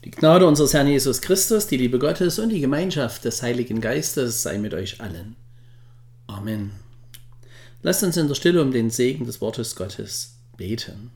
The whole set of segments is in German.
Die Gnade unseres Herrn Jesus Christus, die Liebe Gottes und die Gemeinschaft des Heiligen Geistes sei mit euch allen. Amen. Lasst uns in der Stille um den Segen des Wortes Gottes beten.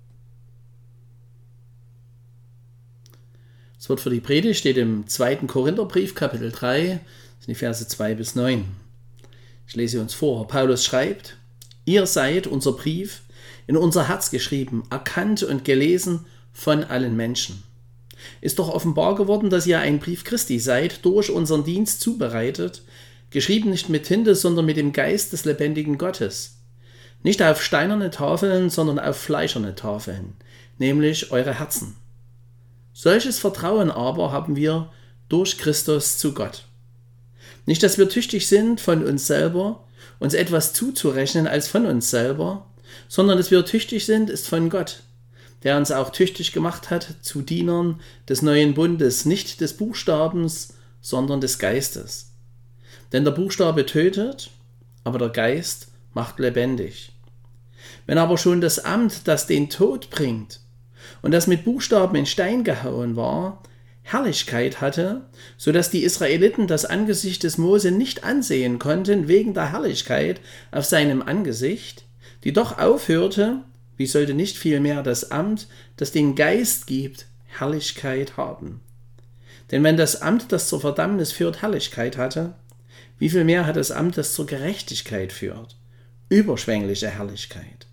Das Wort für die Predigt steht im 2. Korintherbrief, Kapitel 3, das sind die Verse 2 bis 9. Ich lese uns vor. Paulus schreibt: Ihr seid, unser Brief, in unser Herz geschrieben, erkannt und gelesen von allen Menschen. Ist doch offenbar geworden, dass ihr ein Brief Christi seid, durch unseren Dienst zubereitet, geschrieben nicht mit Tinte, sondern mit dem Geist des lebendigen Gottes. Nicht auf steinerne Tafeln, sondern auf fleischerne Tafeln, nämlich eure Herzen. Solches Vertrauen aber haben wir durch Christus zu Gott. Nicht, dass wir tüchtig sind, von uns selber uns etwas zuzurechnen als von uns selber, sondern dass wir tüchtig sind, ist von Gott, der uns auch tüchtig gemacht hat zu Dienern des neuen Bundes, nicht des Buchstabens, sondern des Geistes. Denn der Buchstabe tötet, aber der Geist macht lebendig. Wenn aber schon das Amt, das den Tod bringt und das mit Buchstaben in Stein gehauen war, Herrlichkeit hatte, so dass die Israeliten das Angesicht des Mose nicht ansehen konnten wegen der Herrlichkeit auf seinem Angesicht, die doch aufhörte, wie sollte nicht vielmehr das Amt, das den Geist gibt, Herrlichkeit haben? Denn wenn das Amt, das zur Verdammnis führt, Herrlichkeit hatte, wie viel mehr hat das Amt, das zur Gerechtigkeit führt, überschwängliche Herrlichkeit?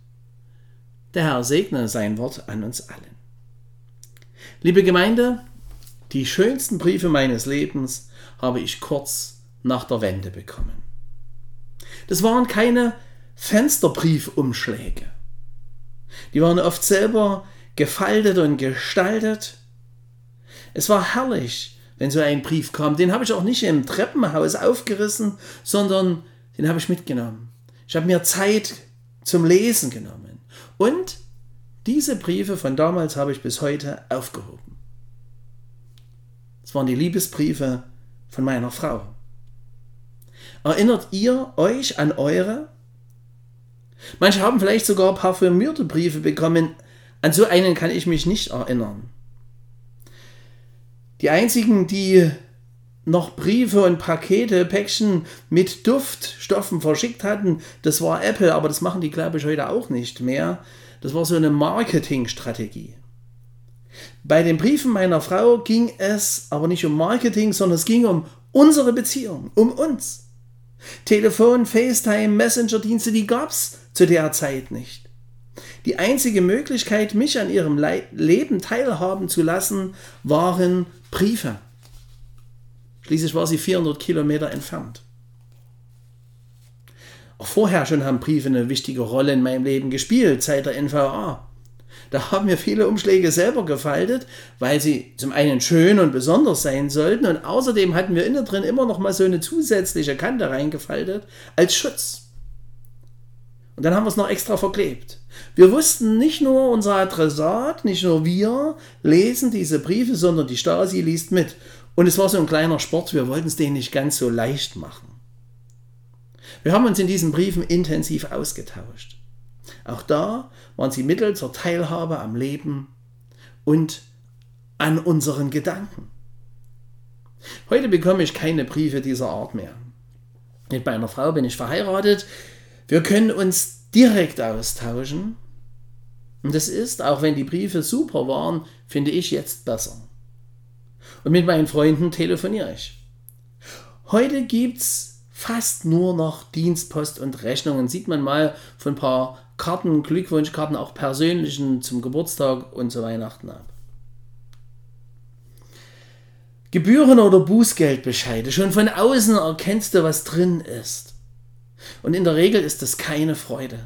Der Herr segne sein Wort an uns allen. Liebe Gemeinde, die schönsten Briefe meines Lebens habe ich kurz nach der Wende bekommen. Das waren keine Fensterbriefumschläge. Die waren oft selber gefaltet und gestaltet. Es war herrlich, wenn so ein Brief kam. Den habe ich auch nicht im Treppenhaus aufgerissen, sondern den habe ich mitgenommen. Ich habe mir Zeit zum Lesen genommen. Und diese Briefe von damals habe ich bis heute aufgehoben. Das waren die Liebesbriefe von meiner Frau. Erinnert ihr euch an eure? Manche haben vielleicht sogar parfümierte Briefe bekommen. An so einen kann ich mich nicht erinnern. Die einzigen, die noch Briefe und Pakete, Päckchen mit Duftstoffen verschickt hatten, das war Apple, aber das machen die, glaube ich, heute auch nicht mehr. Das war so eine Marketingstrategie. Bei den Briefen meiner Frau ging es aber nicht um Marketing, sondern es ging um unsere Beziehung, um uns. Telefon, FaceTime, Messenger-Dienste, die gab es zu der Zeit nicht. Die einzige Möglichkeit, mich an ihrem Leben teilhaben zu lassen, waren Briefe. Schließlich war sie 400 Kilometer entfernt. Auch vorher schon haben Briefe eine wichtige Rolle in meinem Leben gespielt, seit der NVA. Da haben wir viele Umschläge selber gefaltet, weil sie zum einen schön und besonders sein sollten und außerdem hatten wir innen drin immer noch mal so eine zusätzliche Kante reingefaltet als Schutz. Und dann haben wir es noch extra verklebt. Wir wussten, nicht nur unser Adressat, nicht nur wir lesen diese Briefe, sondern die Stasi liest mit. Und es war so ein kleiner Sport, wir wollten es denen nicht ganz so leicht machen. Wir haben uns in diesen Briefen intensiv ausgetauscht. Auch da waren sie Mittel zur Teilhabe am Leben und an unseren Gedanken. Heute bekomme ich keine Briefe dieser Art mehr. Mit meiner Frau bin ich verheiratet. Wir können uns direkt austauschen. Und das ist, auch wenn die Briefe super waren, finde ich jetzt besser. Und mit meinen Freunden telefoniere ich. Heute gibt es fast nur noch Dienstpost und Rechnungen. Sieht man mal von ein paar Karten, Glückwunschkarten, auch persönlichen zum Geburtstag und zu Weihnachten ab. Gebühren oder Bußgeldbescheide. Schon von außen erkennst du, was drin ist. Und in der Regel ist das keine Freude.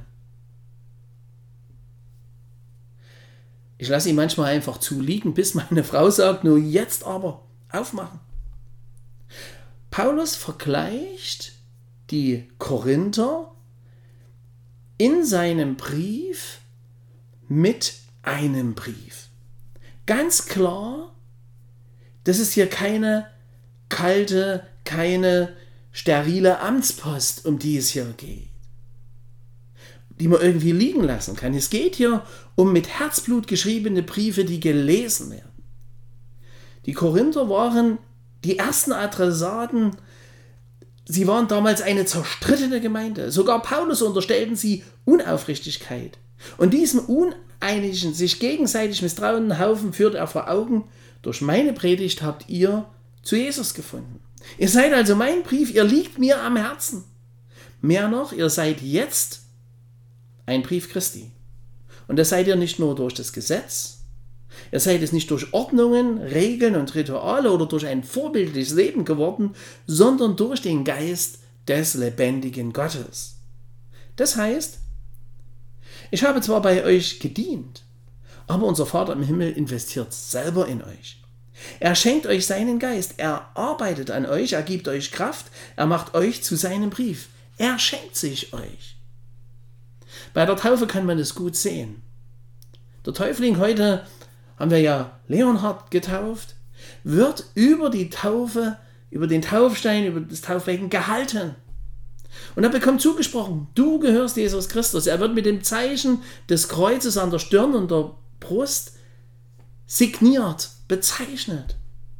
Ich lasse ihn manchmal einfach zuliegen, bis meine Frau sagt, nur jetzt aber aufmachen. Paulus vergleicht die Korinther in seinem Brief mit einem Brief. Ganz klar, das ist hier keine kalte, keine sterile Amtspost, um die es hier geht, die man irgendwie liegen lassen kann. Es geht hier um mit Herzblut geschriebene Briefe, die gelesen werden. Die Korinther waren die ersten Adressaten. Sie waren damals eine zerstrittene Gemeinde. Sogar Paulus unterstellten sie Unaufrichtigkeit. Und diesem uneinigen, sich gegenseitig misstrauenden Haufen führt er vor Augen: Durch meine Predigt habt ihr zu Jesus gefunden. Ihr seid also mein Brief, ihr liegt mir am Herzen. Mehr noch, ihr seid jetzt ein Brief Christi. Und das seid ihr nicht nur durch das Gesetz, ihr seid es nicht durch Ordnungen, Regeln und Rituale oder durch ein vorbildliches Leben geworden, sondern durch den Geist des lebendigen Gottes. Das heißt, ich habe zwar bei euch gedient, aber unser Vater im Himmel investiert selber in euch. Er schenkt euch seinen Geist, er arbeitet an euch, er gibt euch Kraft, er macht euch zu seinem Brief. Er schenkt sich euch. Bei der Taufe kann man es gut sehen. Der Täufling, heute haben wir ja Leonhard getauft, wird über die Taufe, über den Taufstein, über das Taufbecken gehalten. Und er bekommt zugesprochen: Du gehörst Jesus Christus. Er wird mit dem Zeichen des Kreuzes an der Stirn und der Brust signiert, bezeichnet.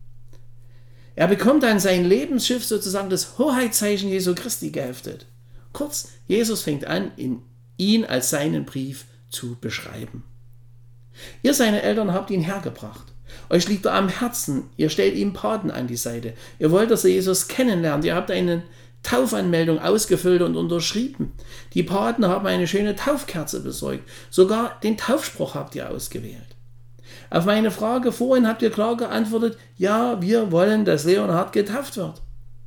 Er bekommt an sein Lebensschiff sozusagen das Hoheitszeichen Jesu Christi geheftet. Kurz, Jesus fängt an, ihn als seinen Brief zu beschreiben. Ihr, seine Eltern, habt ihn hergebracht. Euch liegt er am Herzen. Ihr stellt ihm Paten an die Seite. Ihr wollt, dass er Jesus kennenlernt. Ihr habt eine Taufanmeldung ausgefüllt und unterschrieben. Die Paten haben eine schöne Taufkerze besorgt. Sogar den Taufspruch habt ihr ausgewählt. Auf meine Frage vorhin habt ihr klar geantwortet: Ja, wir wollen, dass Leonhard getauft wird.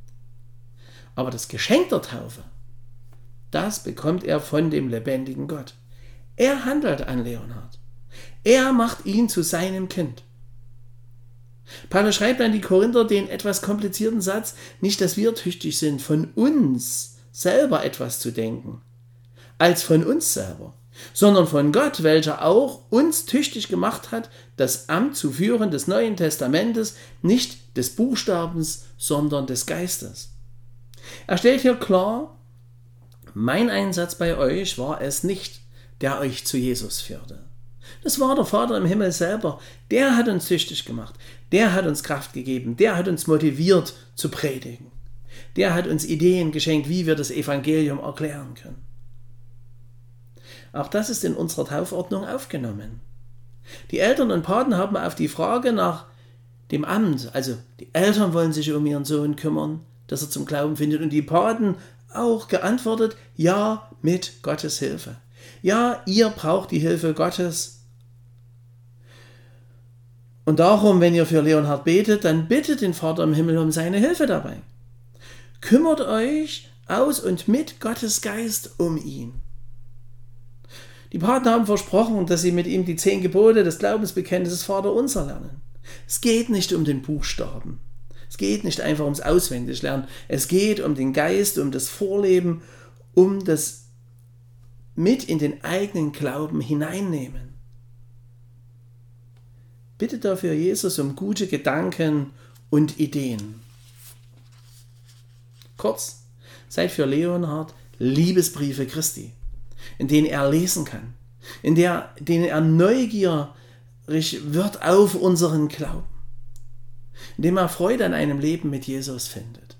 Aber das Geschenk der Taufe, das bekommt er von dem lebendigen Gott. Er handelt an Leonhard. Er macht ihn zu seinem Kind. Paulus schreibt an die Korinther den etwas komplizierten Satz: Nicht, dass wir tüchtig sind, von uns selber etwas zu denken, als von uns selber, sondern von Gott, welcher auch uns tüchtig gemacht hat, das Amt zu führen des Neuen Testamentes, nicht des Buchstabens, sondern des Geistes. Er stellt hier klar: Mein Einsatz bei euch war es nicht, der euch zu Jesus führte. Das war der Vater im Himmel selber. Der hat uns tüchtig gemacht. Der hat uns Kraft gegeben. Der hat uns motiviert zu predigen. Der hat uns Ideen geschenkt, wie wir das Evangelium erklären können. Auch das ist in unserer Taufordnung aufgenommen. Die Eltern und Paten haben auf die Frage nach dem Amt, also die Eltern wollen sich um ihren Sohn kümmern, dass er zum Glauben findet, und die Paten auch geantwortet: Ja, mit Gottes Hilfe. Ja, ihr braucht die Hilfe Gottes. Und darum, wenn ihr für Leonhard betet, dann bittet den Vater im Himmel um seine Hilfe dabei. Kümmert euch aus und mit Gottes Geist um ihn. Die Paten haben versprochen, dass sie mit ihm die 10 Gebote des Glaubensbekenntnisses Vaterunser lernen. Es geht nicht um den Buchstaben. Es geht nicht einfach ums Auswendiglernen. Es geht um den Geist, um das Vorleben, um das mit in den eigenen Glauben hineinnehmen. Bitte dafür Jesus um gute Gedanken und Ideen. Kurz, seid für Leonhard Liebesbriefe Christi, in denen er lesen kann, in denen er neugierig wird auf unseren Glauben, in dem er Freude an einem Leben mit Jesus findet.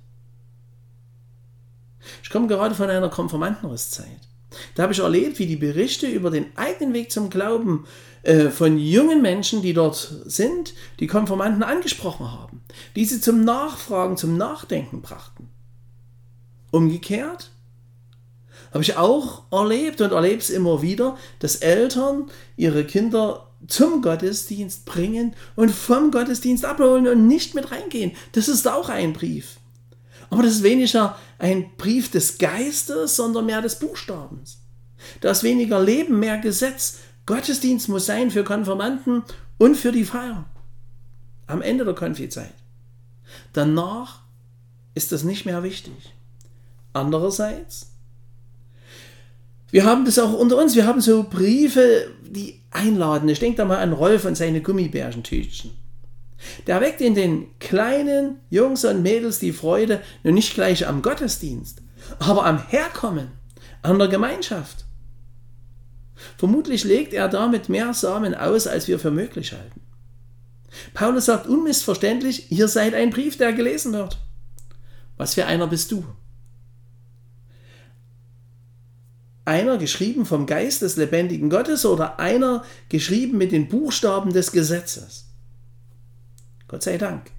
Ich komme gerade von einer Konfirmandenrüstzeit. Da habe ich erlebt, wie die Berichte über den eigenen Weg zum Glauben von jungen Menschen, die dort sind, die Konfirmanden angesprochen haben, die sie zum Nachfragen, zum Nachdenken brachten. Umgekehrt habe ich auch erlebt und erlebe es immer wieder, dass Eltern ihre Kinder zum Gottesdienst bringen und vom Gottesdienst abholen und nicht mit reingehen. Das ist auch ein Brief. Aber das ist weniger ein Brief des Geistes, sondern mehr des Buchstabens. Da ist weniger Leben, mehr Gesetz. Gottesdienst muss sein für Konfirmanden und für die Feier. Am Ende der Konfizeit. Danach ist das nicht mehr wichtig. Andererseits, wir haben das auch unter uns, wir haben so Briefe, die einladen. Ich denke da mal an Rolf und seine Gummibärchentütchen. Der weckt in den kleinen Jungs und Mädels die Freude, nur nicht gleich am Gottesdienst, aber am Herkommen, an der Gemeinschaft. Vermutlich legt er damit mehr Samen aus, als wir für möglich halten. Paulus sagt unmissverständlich, ihr seid ein Brief, der gelesen wird. Was für einer bist du? Einer geschrieben vom Geist des lebendigen Gottes oder einer geschrieben mit den Buchstaben des Gesetzes? Gott sei Dank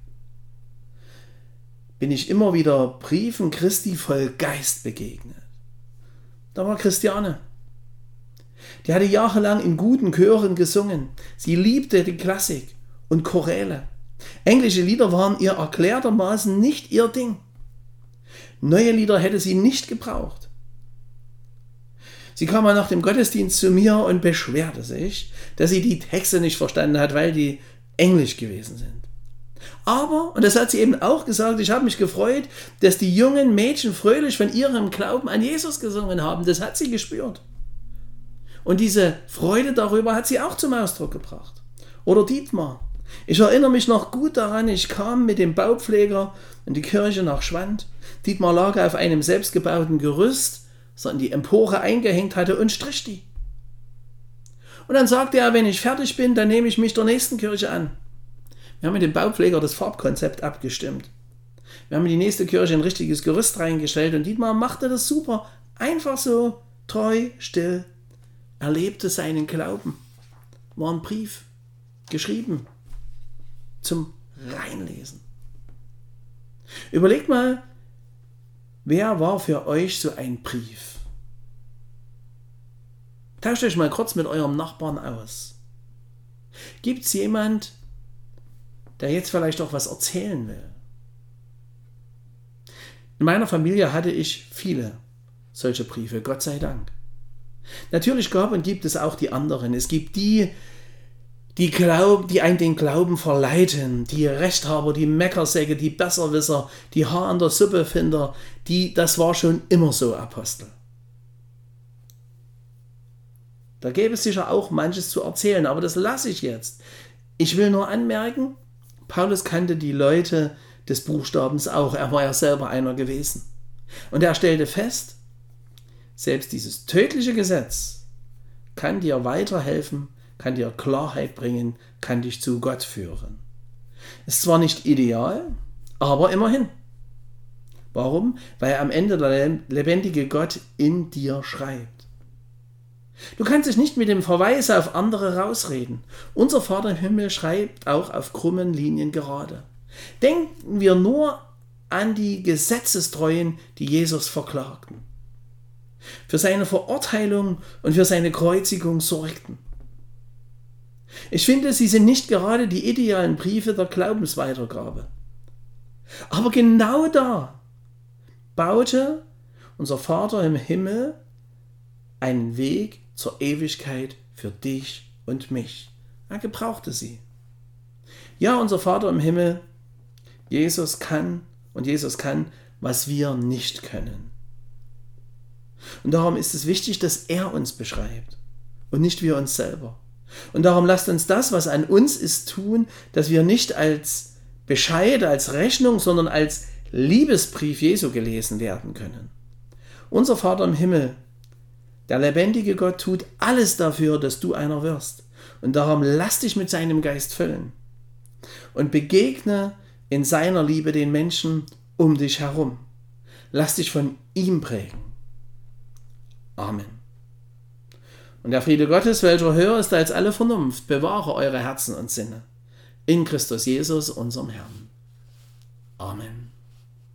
bin ich immer wieder Briefen Christi voll Geist begegnet. Da war Christiane. Die hatte jahrelang in guten Chören gesungen. Sie liebte die Klassik und Choräle. Englische Lieder waren ihr erklärtermaßen nicht ihr Ding. Neue Lieder hätte sie nicht gebraucht. Sie kam mal nach dem Gottesdienst zu mir und beschwerte sich, dass sie die Texte nicht verstanden hat, weil die Englisch gewesen sind. Aber, und das hat sie eben auch gesagt, ich habe mich gefreut, dass die jungen Mädchen fröhlich von ihrem Glauben an Jesus gesungen haben. Das hat sie gespürt. Und diese Freude darüber hat sie auch zum Ausdruck gebracht. Oder Dietmar. Ich erinnere mich noch gut daran, ich kam mit dem Baupfleger in die Kirche nach Schwand. Dietmar lag auf einem selbstgebauten Gerüst, das er in die Empore eingehängt hatte und strich die. Und dann sagte er, wenn ich fertig bin, dann nehme ich mich der nächsten Kirche an. Wir haben mit dem Baupfleger das Farbkonzept abgestimmt. Wir haben in die nächste Kirche ein richtiges Gerüst reingestellt und Dietmar machte das super. Einfach so, treu, still. Er lebte seinen Glauben. War ein Brief, geschrieben, zum Reinlesen. Überlegt mal, wer war für euch so ein Brief? Tauscht euch mal kurz mit eurem Nachbarn aus. Gibt es jemand, der jetzt vielleicht auch was erzählen will? In meiner Familie hatte ich viele solche Briefe, Gott sei Dank. Natürlich gab und gibt es auch die anderen. Es gibt die einen den Glauben verleiten, die Rechthaber, die Meckersäcke, die Besserwisser, die Haar an der Suppe Finder, das war schon immer so, Apostel. Da gäbe es sicher auch manches zu erzählen, aber das lasse ich jetzt. Ich will nur anmerken, Paulus kannte die Leute des Buchstabens auch, er war ja selber einer gewesen. Und er stellte fest, selbst dieses tödliche Gesetz kann dir weiterhelfen, kann dir Klarheit bringen, kann dich zu Gott führen. Ist zwar nicht ideal, aber immerhin. Warum? Weil am Ende der lebendige Gott in dir schreibt. Du kannst dich nicht mit dem Verweis auf andere rausreden. Unser Vater im Himmel schreibt auch auf krummen Linien gerade. Denken wir nur an die Gesetzestreuen, die Jesus verklagten. Für seine Verurteilung und für seine Kreuzigung sorgten. Ich finde, sie sind nicht gerade die idealen Briefe der Glaubensweitergabe. Aber genau da baute unser Vater im Himmel einen Weg zur Ewigkeit für dich und mich. Er gebrauchte sie. Ja, unser Vater im Himmel, Jesus kann, was wir nicht können. Und darum ist es wichtig, dass er uns beschreibt und nicht wir uns selber. Und darum lasst uns das, was an uns ist, tun, dass wir nicht als Bescheid, als Rechnung, sondern als Liebesbrief Jesu gelesen werden können. Unser Vater im Himmel, der lebendige Gott, tut alles dafür, dass du einer wirst. Und darum lass dich mit seinem Geist füllen und begegne in seiner Liebe den Menschen um dich herum. Lass dich von ihm prägen. Amen. Und der Friede Gottes, welcher höher ist als alle Vernunft, bewahre eure Herzen und Sinne in Christus Jesus, unserem Herrn. Amen.